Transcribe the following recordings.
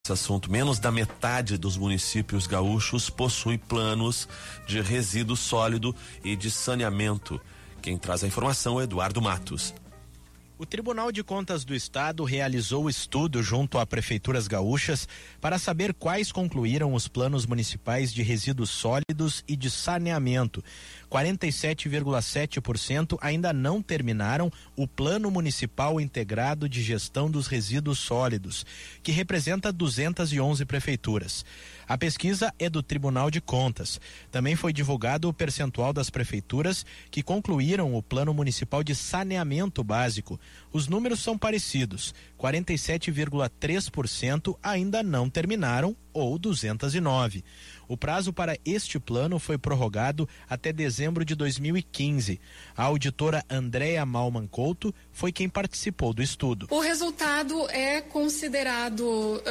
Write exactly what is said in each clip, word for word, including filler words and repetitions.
Esse assunto, menos da metade dos municípios gaúchos possui planos de resíduo sólido e de saneamento. Quem traz a informação é Eduardo Matos. O Tribunal de Contas do Estado realizou estudo junto a prefeituras gaúchas para saber quais concluíram os planos municipais de resíduos sólidos e de saneamento. quarenta e sete vírgula sete por cento ainda não terminaram o Plano Municipal Integrado de Gestão dos Resíduos Sólidos, que representa duzentas e onze prefeituras. A pesquisa é do Tribunal de Contas. Também foi divulgado o percentual das prefeituras que concluíram o Plano Municipal de Saneamento Básico. Os números são parecidos. quarenta e sete vírgula três por cento ainda não terminaram, ou duzentas e nove. O prazo para este plano foi prorrogado até dezembro de dois mil e quinze. A auditora Andréa Malman Couto foi quem participou do estudo. O resultado é considerado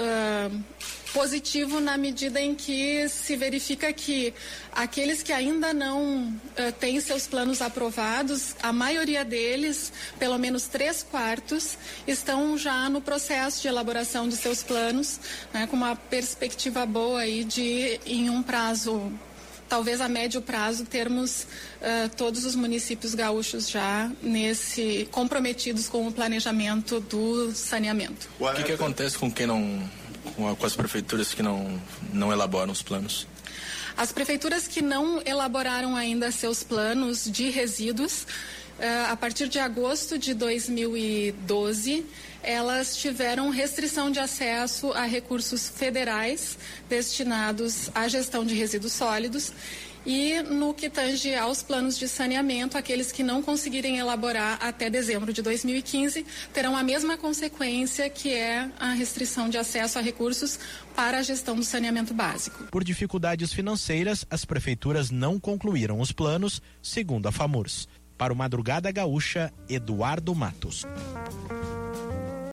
uh, positivo na medida em que se verifica que aqueles que ainda não uh, têm seus planos aprovados, a maioria deles, pelo menos três quartos, estão já no processo de elaboração de seus planos, né, com uma perspectiva boa aí de, em um prazo, talvez a médio prazo, termos uh, todos os municípios gaúchos já nesse comprometidos com o planejamento do saneamento. O que, que acontece com quem não, com, a, com as prefeituras que não, não elaboram os planos? As prefeituras que não elaboraram ainda seus planos de resíduos, uh, a partir de agosto de dois mil e doze, elas tiveram restrição de acesso a recursos federais destinados à gestão de resíduos sólidos, e no que tange aos planos de saneamento, aqueles que não conseguirem elaborar até dezembro de dois mil e quinze terão a mesma consequência, que é a restrição de acesso a recursos para a gestão do saneamento básico. Por dificuldades financeiras, as prefeituras não concluíram os planos, segundo a FAMURS. Para o Madrugada Gaúcha, Eduardo Matos.